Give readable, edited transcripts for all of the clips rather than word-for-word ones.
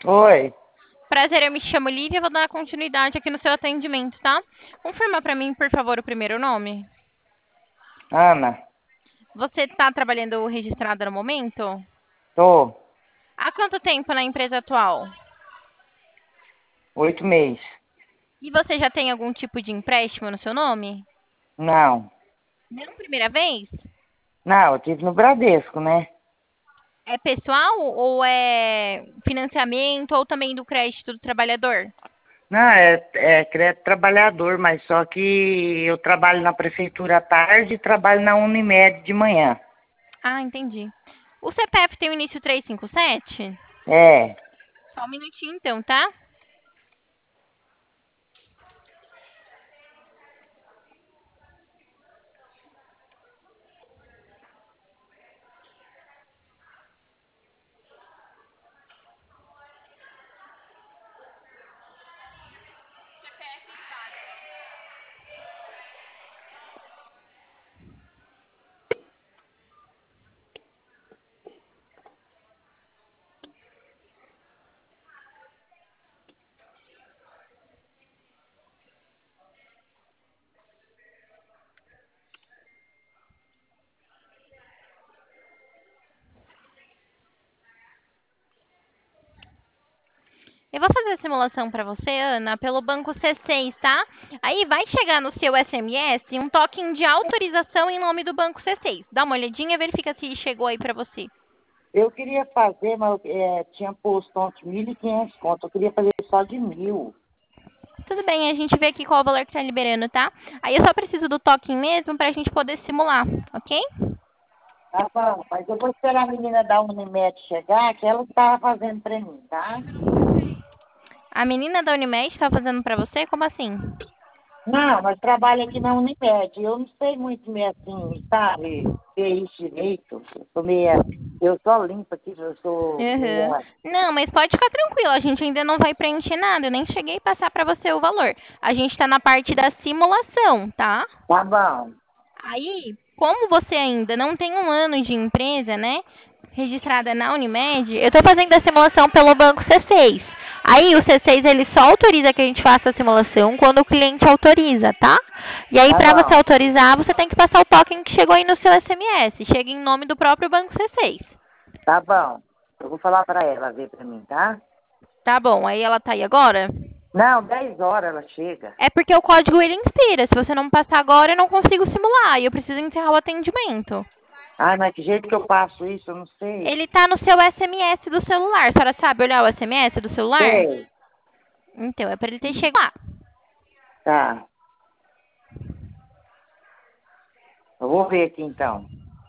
Oi, Prazer, eu me chamo Lívia, vou dar continuidade aqui no seu atendimento, tá? Confirma para mim, por favor, o primeiro nome. Ana, Você está trabalhando registrada no momento? tô, Há quanto tempo na empresa atual? 8 meses. E você já tem algum tipo de empréstimo no seu nome? Não, Não, primeira vez? não, eu tive no Bradesco, né? É pessoal ou é financiamento ou também do crédito do trabalhador? Não, é crédito trabalhador, mas só que eu trabalho na prefeitura à tarde e trabalho na Unimed de manhã. Ah, entendi. O CPF tem o início 357? É, Só um minutinho então, tá? Eu vou fazer a simulação para você, Ana, pelo banco C6, tá? Aí vai chegar no seu SMS um token de autorização em nome do banco C6. Dá uma olhadinha, verifica se chegou aí para você. eu queria fazer, mas tinha posto ontem 1.500 conto, eu queria fazer só de 1.000. Tudo bem, a gente vê aqui qual o valor que tá liberando, tá? Aí eu só preciso do token mesmo pra gente poder simular, ok? Tá bom, mas eu vou esperar a menina da Unimed chegar, que ela estava fazendo pra mim, tá? A menina da Unimed tá fazendo pra você? Como assim? Não, mas trabalho aqui na Unimed. Eu não sei muito meio assim, sabe? Ver isso direito. Eu sou limpa aqui, eu sou Uhum. meia. Não, mas pode ficar tranquilo, a gente ainda não vai preencher nada. Eu nem cheguei a passar pra você o valor. A gente tá na parte da simulação, tá? Tá bom. Aí, como você ainda não tem um ano de empresa, né, registrada na Unimed, eu estou fazendo a simulação pelo banco C6. Aí o C6 ele só autoriza que a gente faça a simulação quando o cliente autoriza, tá? E aí Tá para você bom. autorizar, você tem que passar o token que chegou aí no seu SMS. Chega em nome do próprio banco C6. Tá bom. Eu vou falar pra ela ver pra mim, tá? Tá bom, aí ela tá aí agora? Não, 10 horas ela chega. É porque o código ele inspira. Se você não passar agora, eu não consigo simular. E eu preciso encerrar o atendimento. Ai, mas que jeito que eu passo isso, eu não sei. Ele tá no seu SMS do celular. A senhora sabe olhar o SMS do celular? Sei. Então, é pra ele ter chegado lá. Tá. Eu vou ver aqui então.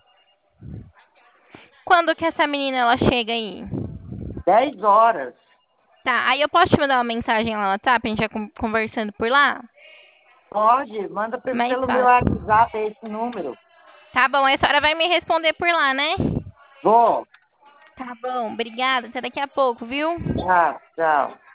Quando que essa menina ela chega aí? 10 horas. Tá, aí eu posso te mandar uma mensagem lá no WhatsApp, a gente vai conversando por lá? Pode, manda Mais pelo meu fácil. WhatsApp esse número. Tá bom, aí a senhora vai me responder por lá, né? Vou. Tá bom, obrigada. Até daqui a pouco, viu? Tchau, tchau.